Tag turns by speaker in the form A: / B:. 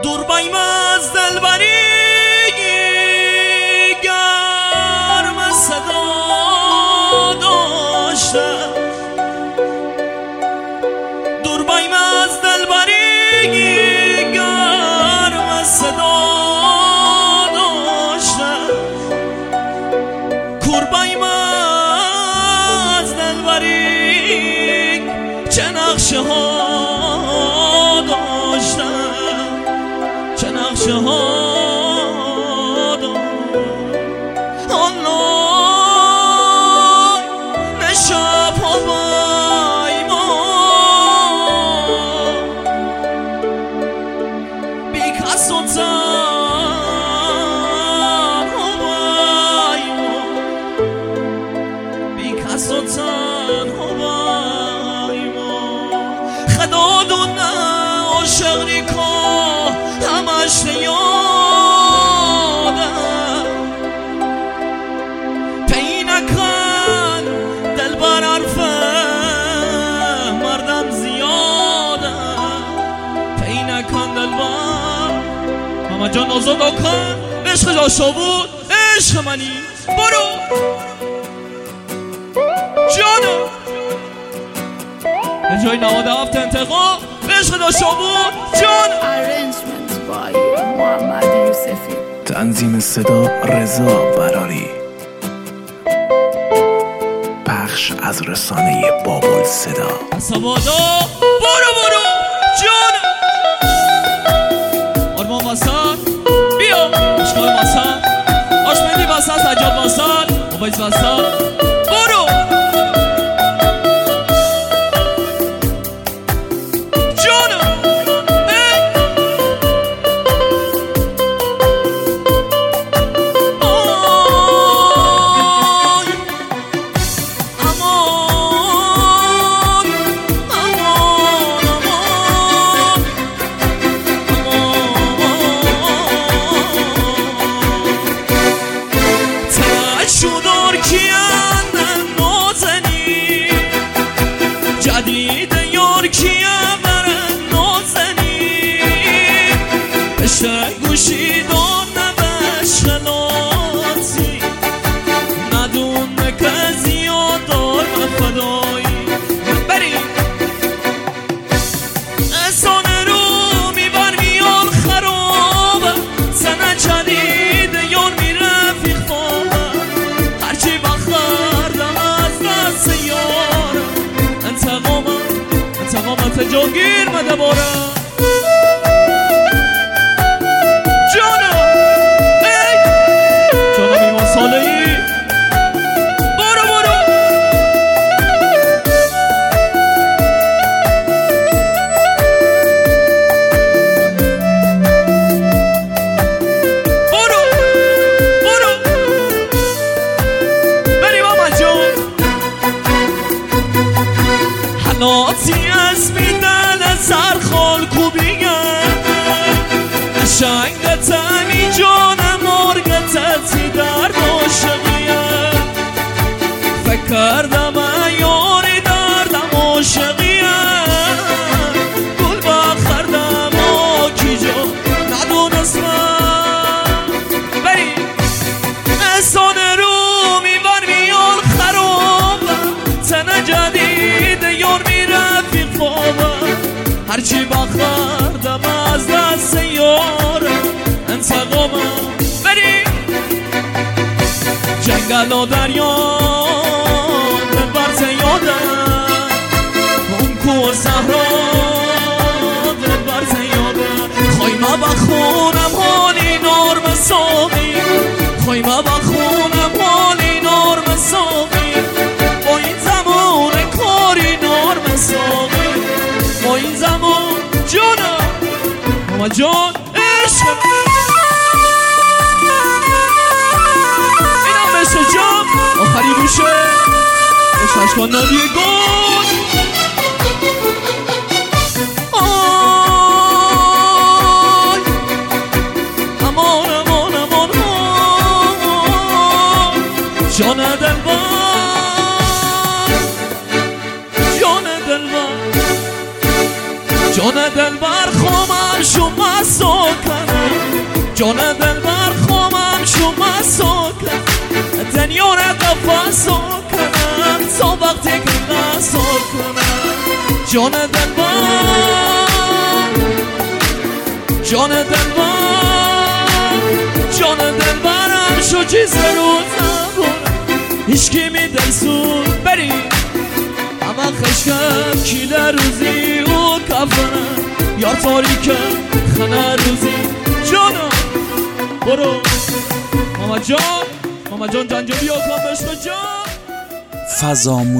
A: دور بایم از دلبری گرم صدا داشتم، دور بایم از دلبری گرم صدا داشتم، کور بایم از دلبری چه نقشه ها داشتم، چه نقشه ها عاشقی که همش یادم پی نکن دل بر حرف مردم زیادم، پی نکن دل بر ماما جان آزادا کن، عشق داشتا بود عشق منی برو جانم به جای نماد هفت انتقام عشق داشتا بود جان.
B: تنظیم صدا رضا براری، پخش از رسانه بابل صدا.
A: سوادا برو برو جان. آرمان واسن بیا عشقای واسن آشمندی واسن سجاد واسن عبایز واسن برو جدید یار کیه برن نازنی بشه گوشی دون نبش خلاصی ندون نکزی یا دار مفدایی بریم احسان رو میبر میان خرابه سنه جدید یار میرفیق خوابه هرچی بخردم از دست یارم انتقامت جانگیر مده بارم جانم ای جانم ایمان صالحی برو برو برو برو بریم آمد جان حناتی از میدن سرخال کوبیگم شنگت همی جانم مرگت تی درد عاشقیم فکر کردم ایاری دردم عاشقیم گل بخردم آکی جا ندونستم بریم احسان رو میبر میان خرابم تنه جدید یار میرفیق خوابم هرچی بخردم از دست یارم انتقامم بریم جنگل و دریا دلبر یادم اون کو صحرا دلبر یادم خواهیم بخونم حالی نرم ساقی خواهیم بخونم حالی نرم ساقی با این زمان کاری نرم ساقی با این زمان جانم ماما جان عشق اینم مثل جام آخری روشه عشقش کن نادیه گل آی امان امان امان جان دلبر جان دل بر خامم شما ساکنم جان دل بر خامم شما ساکنم دنیا را قفا ساکنم تا وقتی که نساکنم جان دل بر جان دل بر جان دل برم شو چیز رو نبونم هیچکی می دل سود بری اما خشکم کیل روزی و کفنم یار تاریکم خنه روزی جانم برو ماما جان جان بیا کن بشکو جان
B: فضا